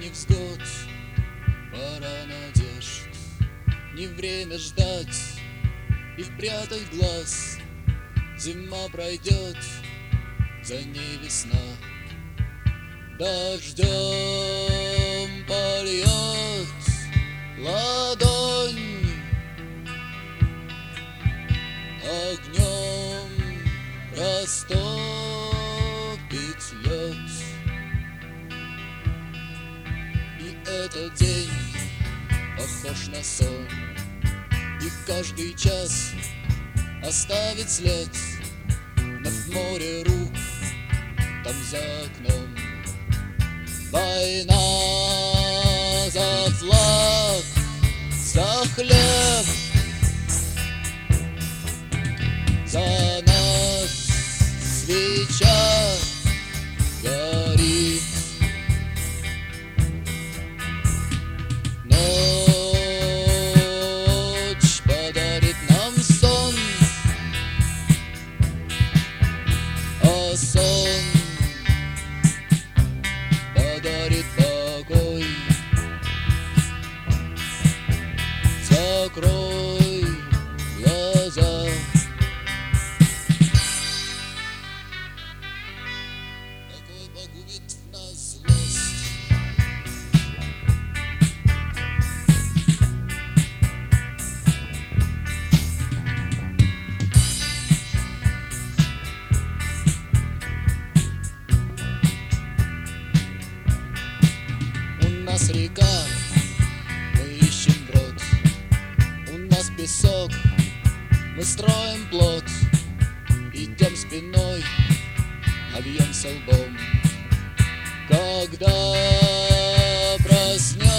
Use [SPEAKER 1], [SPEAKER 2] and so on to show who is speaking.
[SPEAKER 1] невзгод, пора надежд. Не время ждать и прятать глаз. Зима пройдет, за ней весна. Дождем польет ладонь, огнем растопит лед. И этот день похож на сон, и каждый час оставит след. Над море рук, там за окном война за флаг, за хлеб, за нас свеча горит. Ночь подарит нам сон, а сон подарит покой. Закрой глаза. Покой погубит в нас злость. У нас река, мы ищем брод. У нас песок, мы строим плот. Идем спиной, а бьемся лбом. Когда проснется